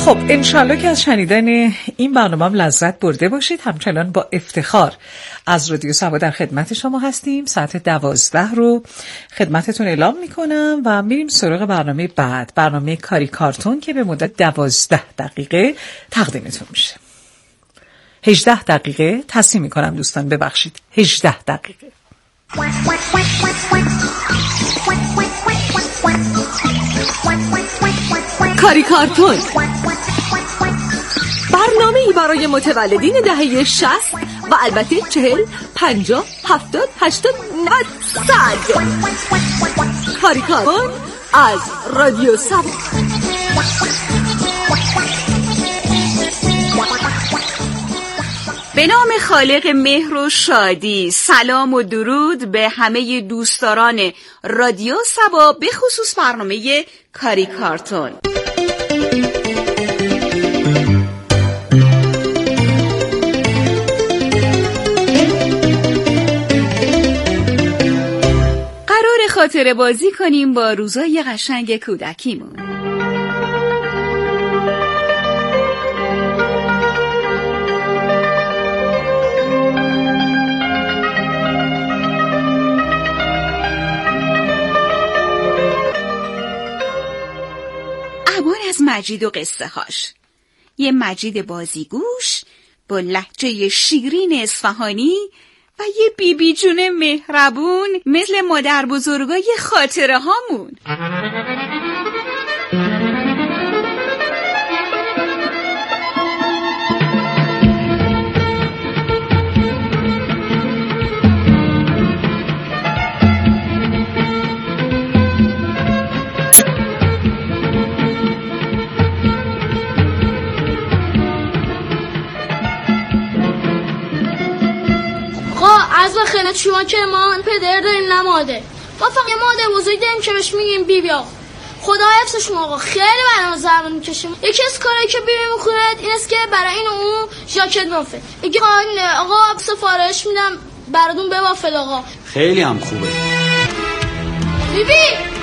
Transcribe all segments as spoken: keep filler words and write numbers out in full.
خب انشالله که از شنیدن این برنامه هم لذت برده باشید. همچنان با افتخار از رادیو سبا در خدمت شما هستیم. ساعت دوازده رو خدمتتون اعلام میکنم و میریم سراغ برنامه بعد، برنامه کاری کارتون که به مدت دوازده دقیقه تقدیمتون میشه. هجده دقیقه تصمیم میکنم دوستان، ببخشید هجده دقیقه. کاری کارتون، برنامه‌ای برای متولدین دهه شصت و البته چهل، پنجاه، هفتاد، هشتاد، نود، صد. کاری کارتون از رادیو سبا. به نام خالق مهر و شادی، سلام و درود به همه دوستداران رادیو سبا، به خصوص برنامه کاری کارتون. قرار خاطره بازی کنیم با روزای قشنگ کودکیمون. از مجید و قصه هاش. یه مجید بازیگوش با لهجه شیرین اصفهانی و یه بیبی جون مهربون مثل مادر بزرگای خاطره هامون. از و خیلی شما که ما پدر داریم نماده، ما فقط یه مادر بزرگ داریم که بهش میگیم بیبی آقا. خدا حفظ شما آقا، خیلی برنامه زبان میکشیم. یکی از کارهایی که بیبی میکنه این است که برای این اون ژاکت بافه. میگه آقا سفارش میدم براتون ببافه آقا. خیلی هم خوبه. بیبی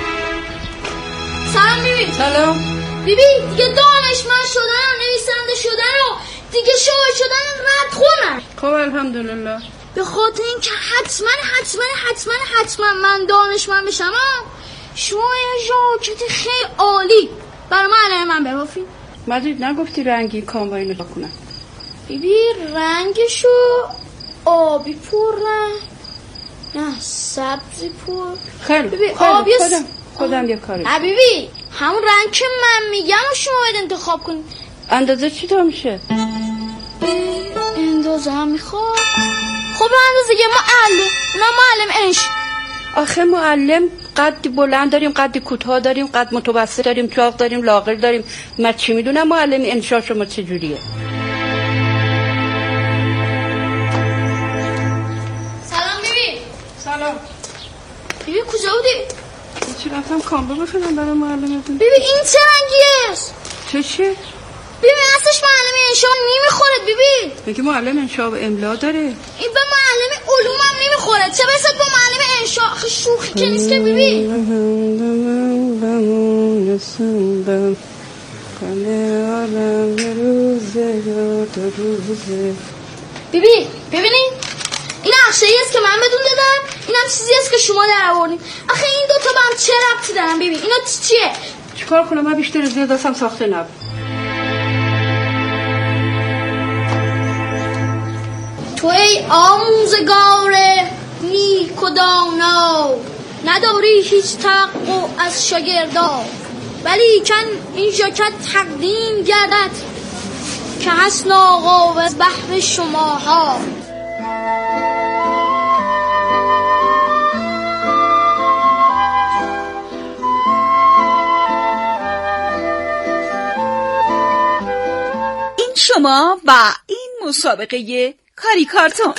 سلام. بیبی سلام. بیبی دیگه دانشمند شدن و نویسنده شدن و دیگه شاعر شدن رد خونن. خب الحمدلله. به خاطر این که حتما حتما حتما حتما من دانشمند بشم، شما یه ژاکت خیلی عالی برای معلم من ببافید. مجید نگفتی رنگی کاموا اینو بکنم؟ بیبی رنگشو آبی پر نه سبزی پر. خیلی بیبی خیلی آبی خودم خودم یه کاری. نه بیبی همون رنگ که من میگم و شما باید انتخاب کنید. اندازه چی تا میشه؟ اندازه هم میخواد. خب اندازه یه معلم، اونا معلم انش. آخه معلم قد بلند داریم، قد کوتاه داریم، قد متوسط داریم، چاق داریم، لاغر داریم. من چی میدونم معلم انشا شما چجوریه؟ سلام بیبی. سلام. بیبی کجا بودی؟ چی رفتم کامبا بخونم برای معلمتون. بیبی این چه رنگیه؟ چه چه؟ بیبی اصلش معلم انشا نمیخوره بیبی. میگه معلم انشا و املا داره. این به معلم علوم هم نمیخوره، چه برسد با معلم انشا. آخه شوخی که نیست که بیبی. بیبی ببینید این نقشه‌ای است که من بدون دادم، این هم چیزی است که شما در آوردین. آخه این دو تا با هم چه ربطی دارن بیبی؟ اینا چیه؟ چیکار کنم؟ من بیشتر از دستم ساخته نبود. تو ای آموزگار نیک و دانا، نداری هیچ توقع از شاگردا، ولی کن این ژاکت تقدیم گردد که هست ناقابل بهر شماها. این شما و این مسابقه کاری کارتون.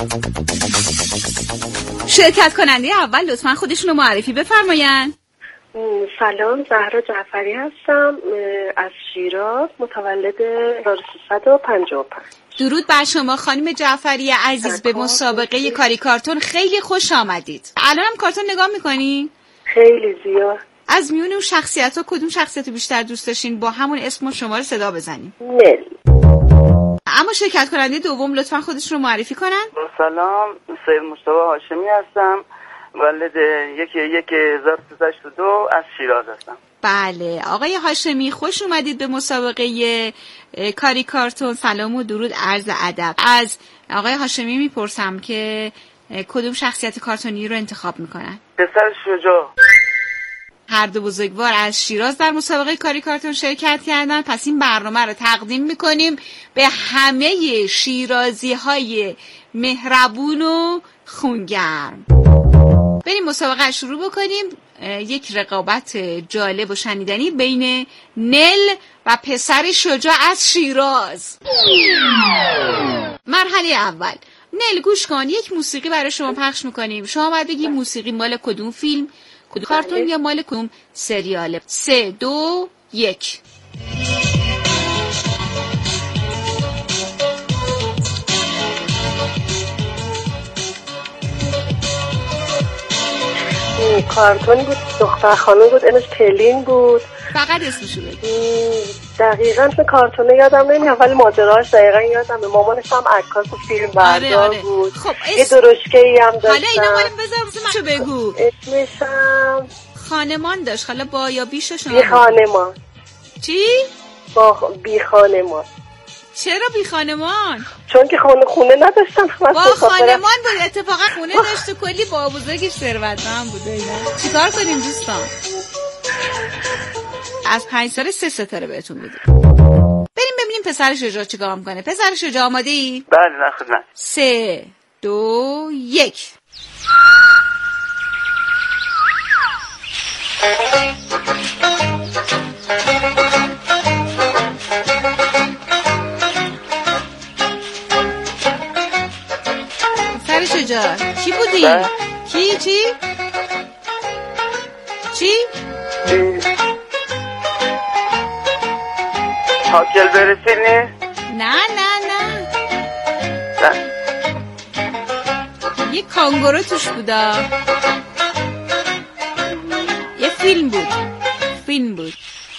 شرکت کننده اول لطفاً خودشونو معرفی بفرمایند. سلام، زهرا جعفری هستم از شیراز، متولد هزار و سیصد و پنجاه و پنج. درود بر شما خانم جعفری عزیز. به مسابقه کاری کارتون خیلی خوش آمدید. الان هم کارتون نگاه میکنین؟ خیلی زیاد. از میون اون شخصیت ها کدوم شخصیت بیشتر دوست داشتین با همون اسم و شما رو صدا بزنیم؟ نل. اما شرکت کننده دوم لطفا خودشون رو معرفی کنن. سلام، سید مصطفی هاشمی هستم، متولد یک یک هزار و سیصد و هشتاد و دو از شیراز هستم. بله آقای هاشمی خوش اومدید به مسابقه کاری کارتون. سلام و درود عرض ادب. از آقای هاشمی میپرسم که کدوم شخصیت کارتونی رو انتخاب میکنن؟ پسر شجاع. هر دو بزرگوار از شیراز در مسابقه کاری کارتون شرکت کردن. پس این برنامه رو تقدیم میکنیم به همه شیرازی های مهربون و خونگرم. بریم مسابقه شروع بکنیم. یک رقابت جالب و شنیدنی بین نل و پسر شجاع از شیراز. مرحله اول، نل گوش کن، یک موسیقی برای شما پخش میکنیم. شما باید بگی موسیقی مال کدوم فیلم، کدوم کارتون یا مال کدوم سریاله. سه دو یک. کارتونی بود، دختر خانم بود، اسمش پلین بود. فقط اسمشو بگو. دقیقاً اسم کارتونه یادم نمیاد ولی ماجراش دقیقاً یادمه. مامانش هم عکاس و فیلم بردار آره آره. بود. خب یه اسم... درشکه‌ای هم داشت. حالا اینا مال بذار اسمشو بگو. اسمش هم خانمان داشت. حالا با یا بیش شما؟ بی خانمان. چی؟ با بی خانمان. چرا بی خانمان؟ چون که خونه خونه نداشتن. با خانمان بود. اتفاقا خونه داشت و کلی با بزرگش ثروتمند بوده. اینا چیکار کنیم دوستان؟ از پنج سال سه ستاره بهتون میدیم. بریم ببینیم پسر شجاع چیکار میکنه. پسر شجاع آماده ای؟ بله نه خدمت. سه دو یک. پسر شجاع کی بودی؟ بله. کی چی؟ چی؟ هاکل برسی نیست؟ نه نه نه نه. یه کانگورو توش بودا. یه فیلم بود. فیلم بود.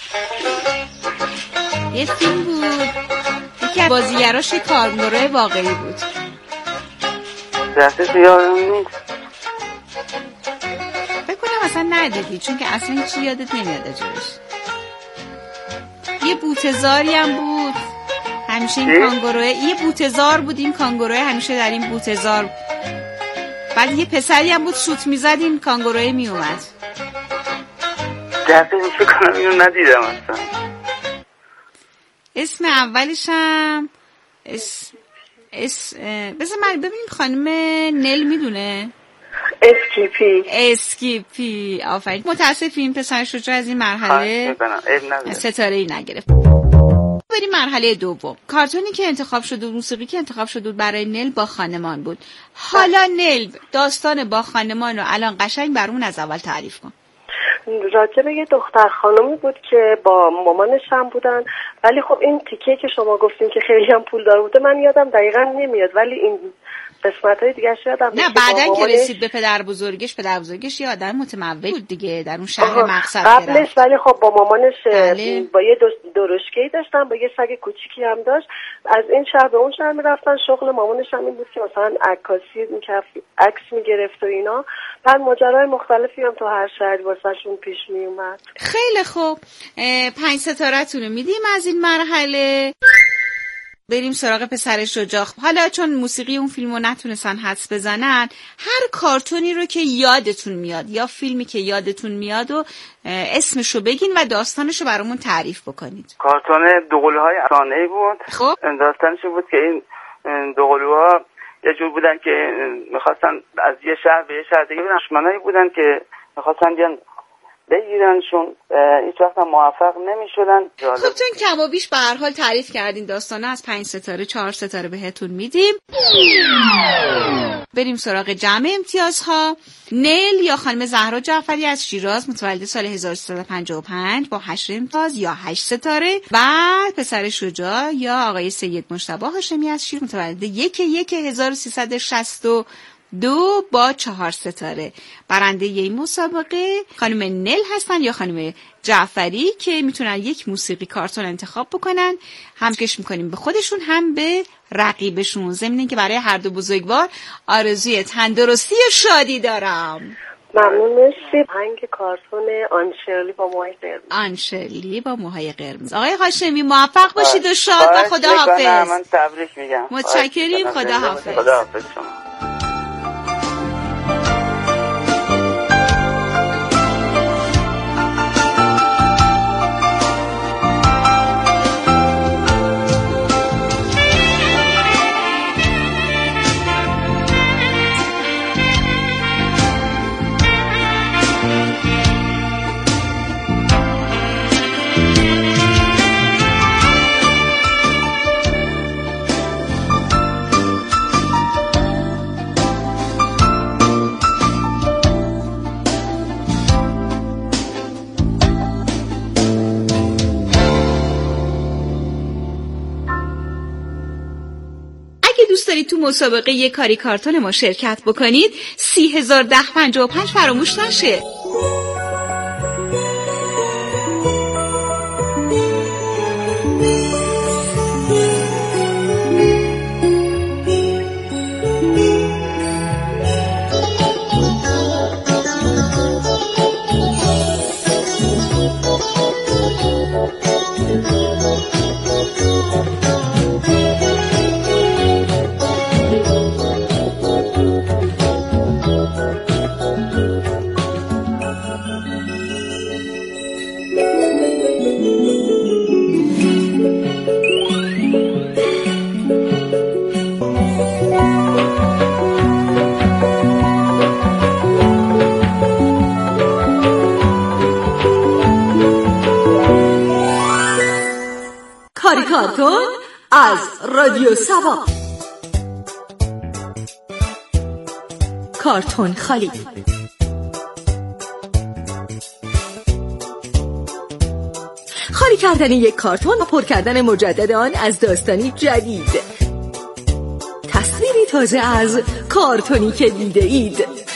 یه فیلم بود. یکی از بازیگراش یه کانگورو واقعی بود. دستش یادم نیست. فکر کنم اصلا ندیدی چون که اصلا هیچی یادت نمیاد اجازش. یه بوتزاری هم بود همیشه این کانگوروه. یه بوتزار بود این کانگوروه همیشه در این بوتزار. بعد یه پسری هم بود سوت میزد این کانگوروه میومد. دقیقه میشه کنم اینو ندیدم اصلا. اسم اولش هم اسم اس بذار من ببینیم خانم نل میدونه. اسکیپی. اسکیپی آفرین. متاسفیم پسر شجاع از این مرحله ستاره ای نگرفت. بریم مرحله دوم. کارتونی که انتخاب شده، موسیقی که انتخاب شده برای نل با خانمان بود. حالا نل داستان با خانمان رو الان قشنگ برامون از اول تعریف کن. راجع به یه دختر خانمی بود که با مامانش هم بودن، ولی خب این تیکه که شما گفتین که خیلی هم پول دار بوده من یادم دقیقا نمیاد، ولی این قسمت های دیگه یادم نه. بعدن که رسید به پدر بزرگش، پدر بزرگش یه آدم متمول بود دیگه در اون شهر مقصد قبلش، ولی خب با مامانش بله. با یه درشکه‌ای داشتن، با یه سگ کوچیکی هم داشت. از این شهر به اون شهر میرفتن. شغل مامانش هم این بود که مثلا عکاسی میکرد، عکس میگرفت و اینا. بعد ماجرای مختلفی هم تو هر شهری واسهشون پیش میومد. خیلی خوب، پنج ستاره‌تون رو میدیم از این مرحله. بریم سراغ پسر شجاع. حالا چون موسیقی اون فیلمو نتونستن حدس بزنن، هر کارتونی رو که یادتون میاد یا فیلمی که یادتون میاد و اسمشو بگین و داستانشو برامون تعریف بکنید. کارتون دوقلوهای افسانه‌ای بود. خب داستانش بود که این دوقلوها یه جور بودن که میخواستن از یه شهر به یه شهر دیگه برن. دشمنایی بودن که میخواستن بیان بگیرن، چون هیچ وقت موفق نمیشدن. خب چون کم و بیش به هر حال تعریف کردین داستانه، از پنج ستاره چهار ستاره بهتون میدیم. بریم سراغ جمع امتیازها. نیل یا خانم زهرا جعفری از شیراز، متولد سال هزار و سیصد و پنجاه و پنج، با هشت امتیاز یا هشت ستاره. بعد پسر شجاع یا آقای سید مجتبی هاشمی از شیر، متولد یک یک هزار و سیصد و شصت و دو، با چهار ستاره. برنده این مسابقه خانم نیل هستن یا خانم جعفری که میتونن یک موسیقی کارتون انتخاب بکنن، هم کش میکنیم به خودشون هم به رقیبشون، ضمن که برای هر دو بزرگوار آرزوی تندرستی و شادی دارم. ممنون. مرسی. هنگ کارتون آنشرلی با موهای قرمز. آنشرلی با موهای قرمز. آقای هاشمی موفق باشید و شاد و خداحافظ. من تبریک میگم. متشکریم. خداحافظ. خداحافظ شما. تو مسابقه یک کاری کارتون ما شرکت بکنید، سی هزار ده پنجاه و پنج فراموش نشه. کارتون از رادیو سوا. کارتون خالی. خالی کردن یک کارتون و پر کردن مجدد آن از داستانی جدید. تصویری تازه از کارتونی که دیده اید.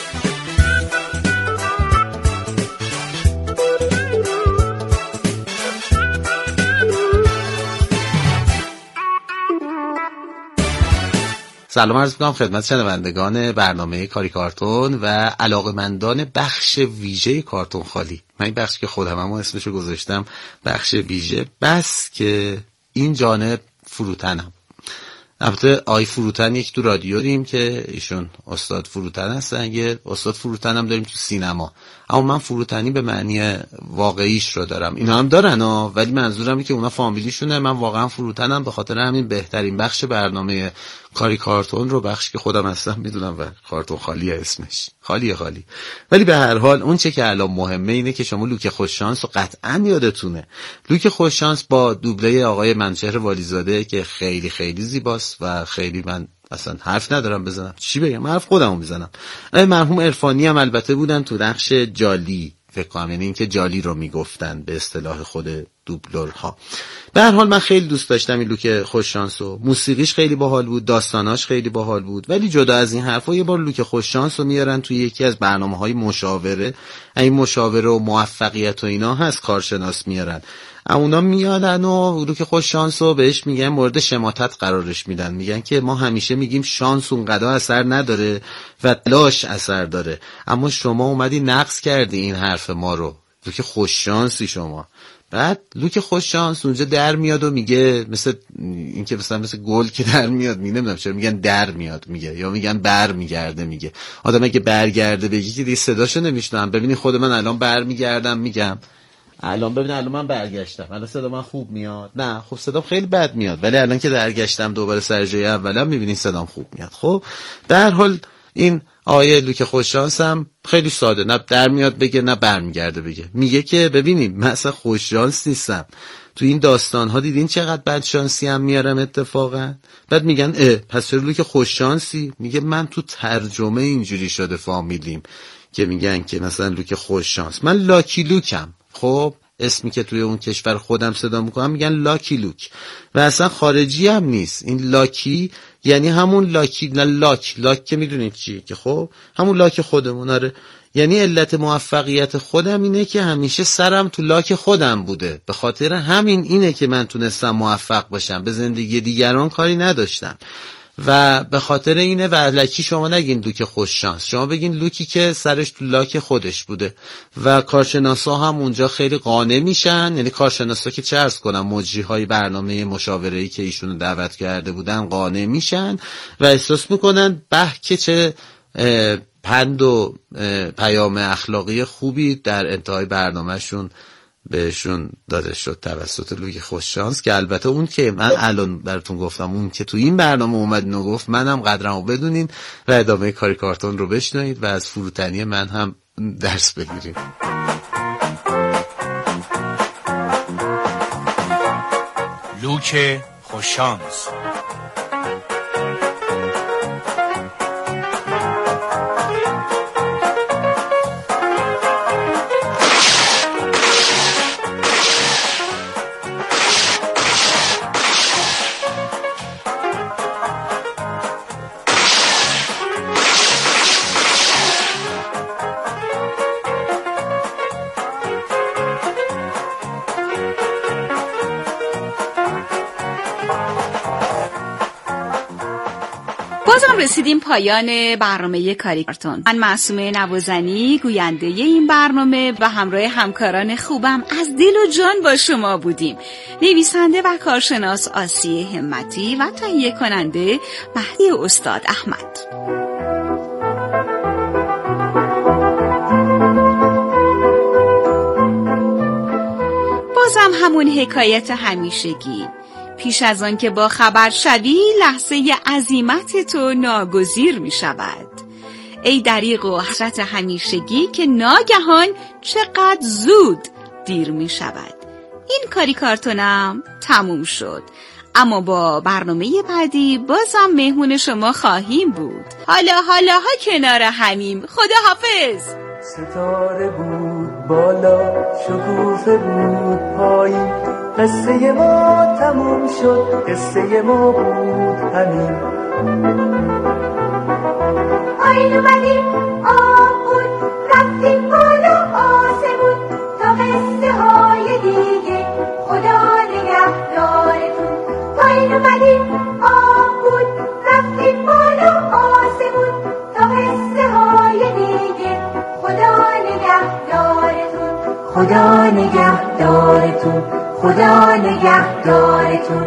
سلام عرض می‌کنم خدمت شنوندگان برنامه کاری کارتون و علاقه‌مندان بخش ویژه کارتون خالی. من این بخش که خودم هم اسمشو گذاشتم بخش ویژه، بس که این جانب فروتنم. البته آی فروتن یک تو رادیو داریم که ایشون استاد فروتن هستن، یه استاد فروتن هم داریم تو سینما، اما من فروتنی به معنی واقعیش رو دارم. اینا هم دارن ها، ولی منظورم که اونا فامیلیشونه، من واقعا فروتنم. به خاطر همین بهترین بخش برنامه کاری کارتون رو، بخش که خودم هستم میدونم و کارتون خالی اسمش، خالیه خالی. ولی به هر حال اون چه که الان مهمه اینه که شما لوک خوششانس رو قطعا یادتونه. لوک خوششانس با دوبله آقای منوچهر والیزاده که خیلی خیلی زیباست و خیلی من اصلا حرف ندارم بزنم، چی بگم، حرف خودمو میزنم. مرحوم عرفانی هم البته بودن تو نقش جالی، فکر کنم یعنی این که جالی رو میگفتن به اصطلاح خود دوبلورها. به هر حال من خیلی دوست داشتم این لوک خوششانسو، موسیقیش خیلی باحال بود، داستاناش خیلی باحال بود. ولی جدا از این حرفا یه بار لوک خوششانسو میارن توی یکی از برنامه‌های مشاوره، این مشاوره و موفقیت و اینا هست، کارشناس میارن، اونا میادن و لوک خوششانسو بهش میگن مورد شماتت قرارش میدن، میگن که ما همیشه میگیم شانس اونقدر اثر نداره و تلاش اثر داره، اما شما اومدی نقص کردی این حرف ما رو، لوک خوششانسی شما. بعد لوک خوششانس اونجا در میاد و میگه، مثل این که مثلا مثل گل که در میاد، می نمیدونم چرا میگن در میاد میگه، یا میگن بر میگرده میگه. آدم اگه برگرده بگی که دیگه صداشو نمیشنم. ببینید خود من الان بر میگردم میگم الان ببین الان من برگشتم، الان صدا من خوب میاد؟ نه خب صدام خیلی بد میاد، ولی الان که برگشتم دوباره سر جای اولم میبینین صدام خوب میاد. خب در حال این آقای لوک خوششانسم خیلی ساده، نه در میاد بگه نه برمیگرده بگه، میگه که ببینید من اصلا خوششانس نیستم، تو این داستان ها دیدین چقدر بدشانسی هم میارم اتفاقا. بعد میگن اه پس چرا لوک خوششانسی؟ میگه من تو ترجمه اینجوری شده فامیلیم که میگن که مثلا لوک خوششانس، من لاکی لوکم. خب اسمی که توی اون کشور خودم صدا میکنم میگن لاکی لوک و اصلا خارجی هم نیست. این لاکی یعنی همون لاکی، نه لاک لاک که میدونید چیه که خب همون لاک خودمون. آره یعنی علت موفقیت خودم اینه که همیشه سرم تو لاک خودم بوده، به خاطر همین اینه که من تونستم موفق باشم، به زندگی دیگران کاری نداشتم و به خاطر اینه. و لکی شما نگین لوک خوش شانس، شما بگین لوکی که سرش تو لاک خودش بوده. و کارشناسا هم اونجا خیلی قانع میشن، یعنی کارشناسا که چه عرض کنم مجری های برنامه مشاوره‌ای که ایشونو دعوت کرده بودن قانع میشن و احساس میکنن به که چه پند و پیام اخلاقی خوبی در انتهای برنامهشون بهشون داده شد توسط لوک خوششانس. که البته اون که من الان براتون گفتم، اون که تو این برنامه اومد اینو گفت، منم قدرمو بدونین و ادامه کاری کارتون رو بشنوید و از فروتنی من هم درس بگیرید. لوک خوششانس. بازم رسیدیم پایان برنامه کاری کارتون. من معصومه نوازنی گوینده این برنامه و همراه همکاران خوبم از دل و جان با شما بودیم. نویسنده و کارشناس آسیه همتی و تهیه کننده مهدی استاد احمد. بازم همون حکایت همیشگی. پیش از آن که با خبر شوی لحظه عزیمت تو ناگزیر می شود. ای دریغ و حسرت همیشگی که ناگهان چقدر زود دیر می شود. این کاری کارتونم تموم شد، اما با برنامه بعدی بازم مهمون شما خواهیم بود. حالا حالا ها کنار همیم. خدا حافظ. ستاره بود بالا، شکوفه بود پایین، قصه ما تموم شد، قصه ما بود همین. پایین اومدیم آب بود، رفتیم بالا آسمون، تا قصه های دیگه خدا نگهدارتون. پایین اومدیم آب بود، رفتیم بالا آسمون، تا قصه های دیگه خدا نگهدارتون. خدا نگهدارتون. خدا نگهدارتون.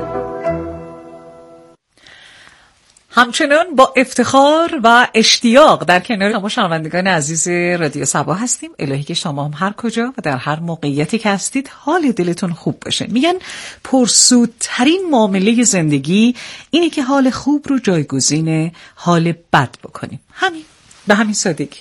همچنان با افتخار و اشتیاق در کنار شما شنوندگان عزیز رادیو صبا هستیم. الهی که شما هم هر کجا و در هر موقعیتی که هستید حال دلتون خوب باشه. میگن پرسودترین معامله زندگی اینه که حال خوب رو جایگزین حال بد بکنیم. همین، به همین سادگی.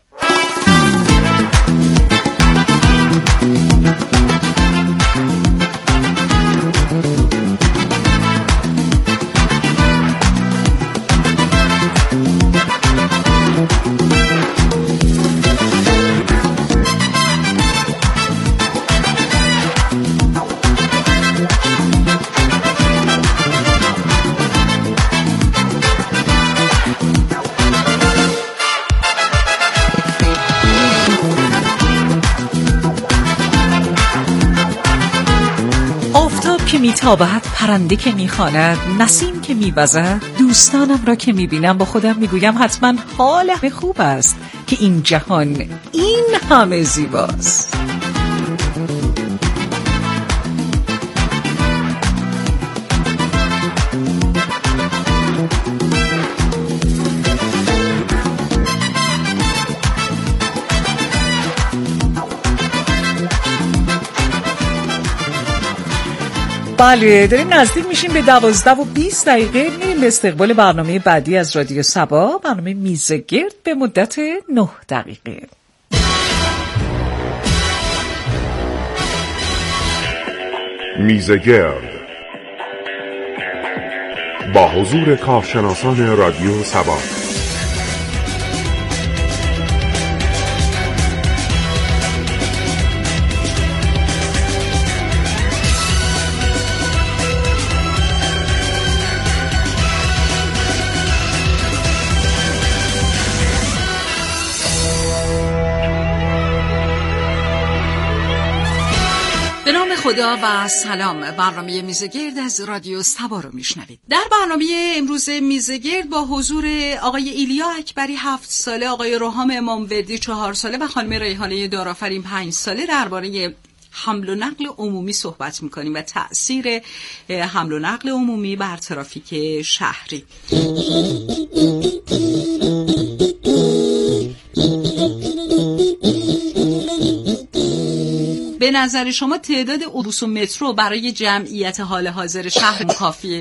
که میتابد، پرنده که میخواند، نسیم که میوزد، دوستانم را که میبینم با خودم میگویم حتما حال خوب است که این جهان این همه زیباست. بله داریم نزدیک میشیم به دوازده و بیست دقیقه. میریم به استقبال برنامه بعدی از رادیو سبا، برنامه میزگرد به مدت نه دقیقه. میزگرد با حضور کارشناسان رادیو سبا. خدا و سلام. برنامه میزگرد از رادیو سبا رو میشنوید. در برنامه امروز میزگرد با حضور آقای ایلیا اکبری هفت ساله، آقای روحام اماموردی چهار ساله و خانم ریحانه دارآفرین پنج ساله درباره حمل و نقل عمومی صحبت میکنیم و تأثیر حمل و نقل عمومی بر ترافیک شهری. به نظر شما تعداد اتوبوس و مترو برای جمعیت حال حاضر شهر کافیه؟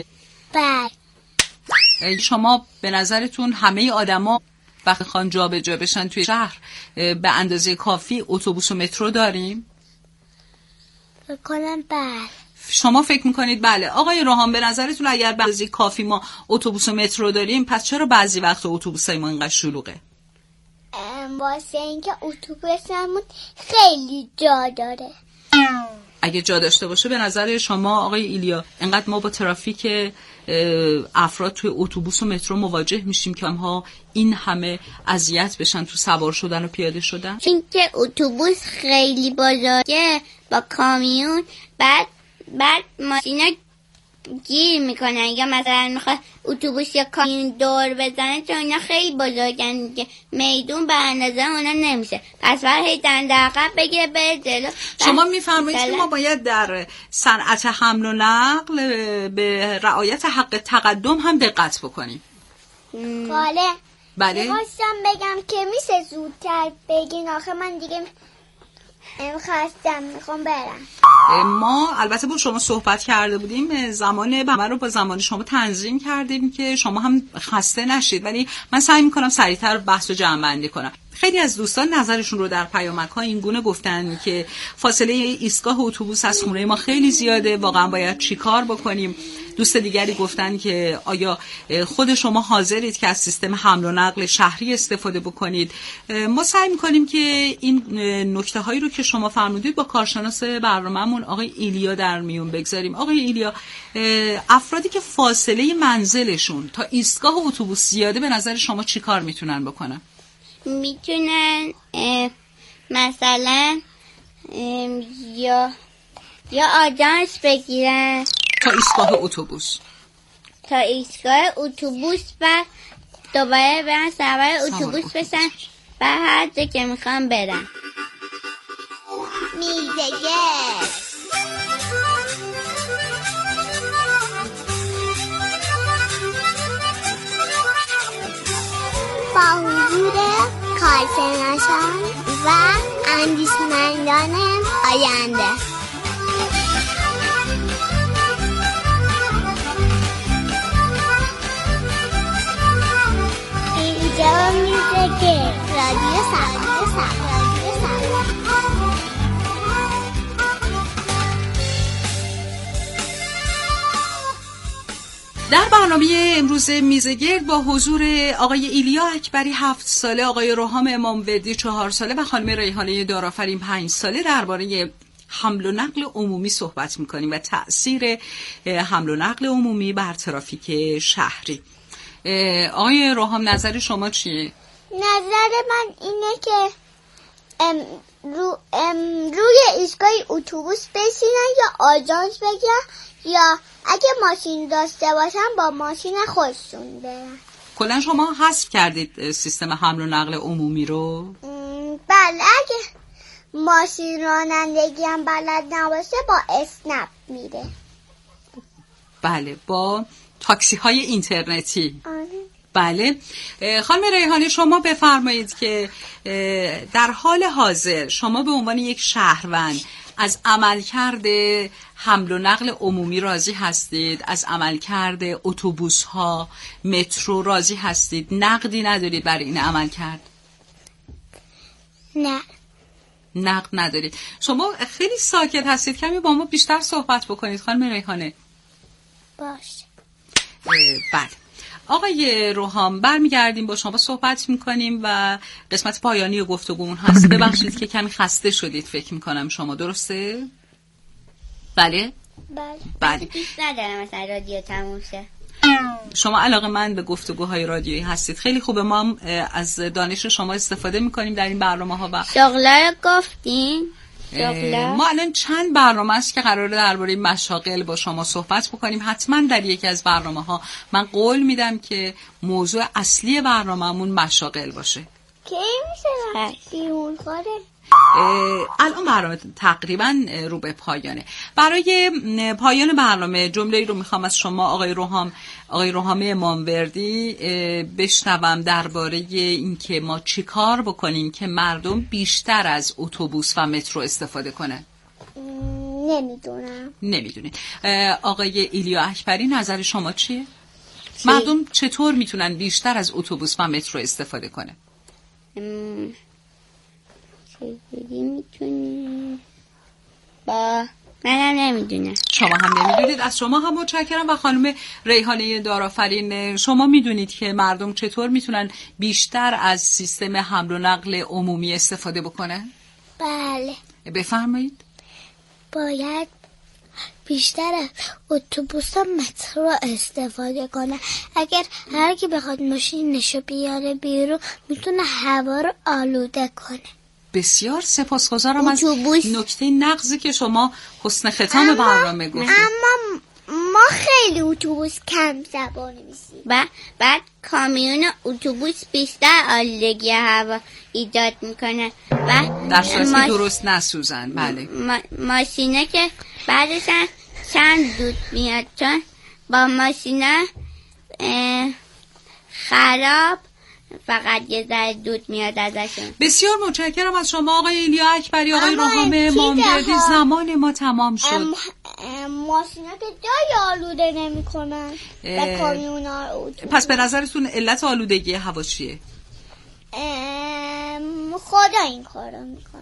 بله. شما به نظرتون همه آدما وقتی خان جا به جا بشن توی شهر به اندازه کافی اتوبوس و مترو داریم؟ فکر کنم بله. شما فکر میکنید بله. آقای روحان به نظرتون اگر به اندازه کافی ما اتوبوس و مترو داریم، پس چرا بعضی وقت اتوبوسای ما اینقدر شلوغه؟ واسه اینکه اتوبوسمون خیلی جا داره. اگه جا داشته باشه به نظر شما آقای ایلیا اینقدر ما با ترافیک افراد توی اتوبوس و مترو مواجه میشیم که آنها این همه اذیت بشن تو سوار شدن و پیاده شدن؟ چون که اتوبوس خیلی بزرگه با کامیون، بعد بعد ماشینا گیر میکنن، یا مثلا میخواد اتوبوس یا کامیون دور بزنه چون اینا خیلی بزرگن که میدون به اندازه اونا نمیشه، پس باید در عقب بگیره بره جلو. شما میفرمایید که ما باید در صنعت حمل و نقل به رعایت حق تقدم هم دقت بکنیم. بله. بله. میخواستم بگم که میشه زودتر بگین، آخه من دیگه خستم میخوام برم. ما البته با شما صحبت کرده بودیم، زمان برنامه رو با زمان شما تنظیم کردیم که شما هم خسته نشید، ولی من سعی میکنم سریعتر بحث رو جمع بندی کنم. خیلی از دوستان نظرشون رو در پیامک‌ها این گونه گفتن که فاصله ایستگاه اتوبوس از خونه ما خیلی زیاده، واقعا باید چیکار بکنیم. دوست دیگری گفتن که آیا خود شما حاضرید که از سیستم حمل و نقل شهری استفاده بکنید؟ ما سعی می‌کنیم که این نکته‌هایی رو که شما فرمودید با کارشناس برنامه‌مون آقای ایلیا در میون بگذاریم. آقای ایلیا، افرادی که فاصله منزلشون تا ایستگاه اتوبوس زیاده به نظر شما چیکار میتونن بکنن؟ میتونن مثلا یا یا آژانس بگیرن تا ایستگاه اتوبوس تا ایستگاه اتوبوس و دوباره برن سوار اتوبوس بشن و هر جا که میخوان برن. میزگرد با حضور کارشناسان و اندیشمندان آینده. اینجا میزگرد رادیو سبا. در برنامه امروز میزگرد با حضور آقای ایلیا اکبری هفت ساله، آقای روحام اماموردی چهار ساله و خانم ریحانه دارآفرین پنج ساله درباره حمل و نقل عمومی صحبت میکنیم و تأثیر حمل و نقل عمومی بر ترافیک شهری. آقای روحام نظر شما چیه؟ نظر من اینه که ام رو ام روی ایستگاه اتوبوس بشینن یا آژانس بگیرن، یا اگه ماشین داشته باشن با ماشین خودشون برن. کلا شما حذف کردید سیستم حمل و نقل عمومی رو؟ بله، اگه ماشین رانندگی هم بلد نباشه با اسنپ میره. بله، با تاکسی های اینترنتی. آره. بله. خانم ریحانه شما بفرمایید که در حال حاضر شما به عنوان یک شهروند از عملکرد حمل و نقل عمومی راضی هستید؟ از عملکرد اتوبوس ها، مترو راضی هستید؟ نقدی ندارید برای این عملکرد؟ نه. نقد ندارید. شما خیلی ساکت هستید، کمی با ما بیشتر صحبت بکنید خانم ریحانه. باشه. بله. آقای روحام، برمیگردیم با شما صحبت میکنیم و قسمت پایانی گفتگومون هست. ببخشید که کمی خسته شدید فکر میکنم شما، درسته؟ بله؟ بله. بله. دوست ندارم مثلا رادیو تموم شه. شما علاقه من به گفتگوهای رادیویی هستید. خیلی خوبه، ما از دانش شما استفاده میکنیم در این برنامه ها. و شغله رو گفتین؟ ما الان چند برنامه است که قراره درباره مشاغل با شما صحبت بکنیم. حتما در یکی از برنامه ها من قول میدم که موضوع اصلی برنامه‌مون مشاغل باشه. کی میشه بیرون کاره؟ الان برنامه تقریبا رو به پایانه. برای پایان برنامه جمله‌ای رو میخوام از شما آقای روحام آقای روحام اماموردی بشنوم درباره اینکه ما چیکار بکنیم که مردم بیشتر از اتوبوس و مترو استفاده کنن. نمیدونم. نمیدونید. آقای ایلیا اکبری، نظر شما چیه؟ چی؟ مردم چطور میتونن بیشتر از اتوبوس و مترو استفاده کنن؟ ام... چجوری میتونی؟ با منم نمیدونم. شما هم نمیدونید. از شما هم متشکرم. و خانم ریحانه دارآفرین، شما میدونید که مردم چطور میتونن بیشتر از سیستم حمل و نقل عمومی استفاده بکنن؟ بله. بفرمایید. باید بیشتر از اتوبوس و مترو استفاده کنه. اگر هر کی بخواد ماشینشو بیاره بیرون میتونه هوا رو آلوده کنه. بسیار سپاسگزارم از نکته نقضی که شما حسن ختام برنامه گفتید. اما ما خیلی اتوبوس کم زبانه میسیم. بعد بعد کامیون اتوبوس بیشتر آلودگی هوا ایجاد میکنه و در صورتی ما... درست نسوزن. بله. ما... ماشینه که بعدش چند دود میاد، چون با ماشینه خراب فقط یه ذره دود میاد ازشون. بسیار متشکرم از شما آقای ایلیا اکبری. آقای روحام اماموردی، زمان ما تمام شد. ام... ام... ماشینا که جای آلوده نمی کنن و کامیون ها. پس به نظرتون علت آلودگی هوا چیه؟ ام... خدا این کارو میکنه.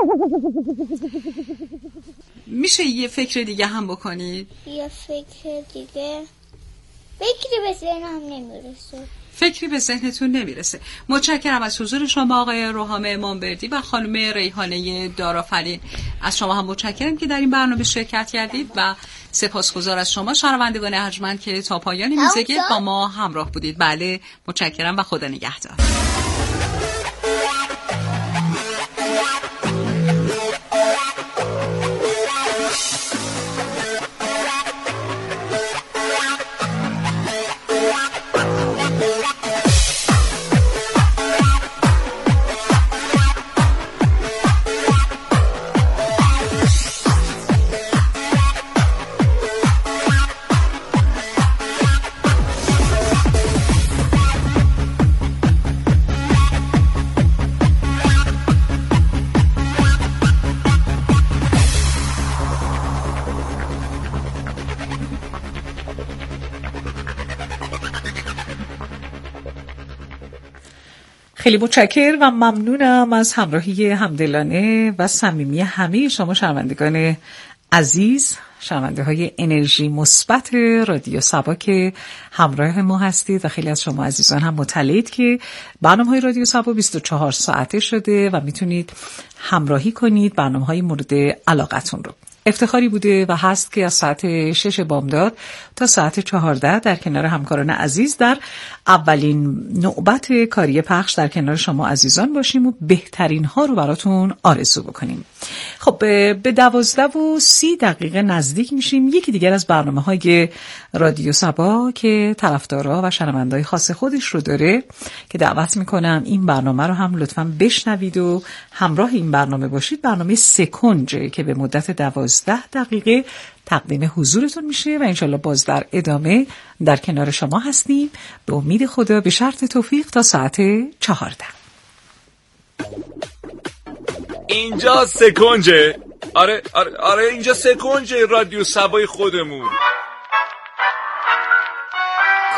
میشه یه فکر دیگه هم بکنید؟ یه فکر دیگه فکری به ذهنم نمیرسه. فکری به ذهنتون نمیرسه. متشکرم از حضور شما آقای روحام اماموردی و خانم ریحانه دارآفرین. از شما هم متشکرم که در این برنامه شرکت کردید و سپاسگزار از شما شنوندگان ارجمند که تا پایان موزیک با ما همراه بودید. بله متشکرم و خدا نگهدار. خیلی متشکر و ممنونم از همراهی همدلانه و صمیمی همه شما شنوندگان عزیز، شنونده های انرژی مثبت رادیو سبا که همراه ما هستید و خیلی از شما عزیزان هم مطلعید که برنامه های رادیو سبا بیست و چهار ساعته شده و میتونید همراهی کنید برنامه های مورد علاقتون رو. افتخاری بوده و هست که از ساعت شش بامداد تا ساعت چهارده در کنار همکاران عزیز در اولین نوبت کاری پخش در کنار شما عزیزان باشیم و بهترین ها رو براتون آرزو بکنیم. خب به دوازده و سی دقیقه نزدیک میشیم. یکی دیگر از برنامه های رادیو سبا که طرفدارا و شنوندای خاص خودش رو داره که دعوت میکنم این برنامه رو هم لطفاً بشنوید و همراه این برنامه باشید. برنامه سکنجه که به مدت دوازده دقیقه تقدیم حضورتون میشه و انشالله باز در ادامه در کنار شما هستیم به امید خدا، به شرط توفیق تا ساعت چهارده. اینجا سکنجه. آره آره آره اینجا سکنج رادیو سبای خودمون.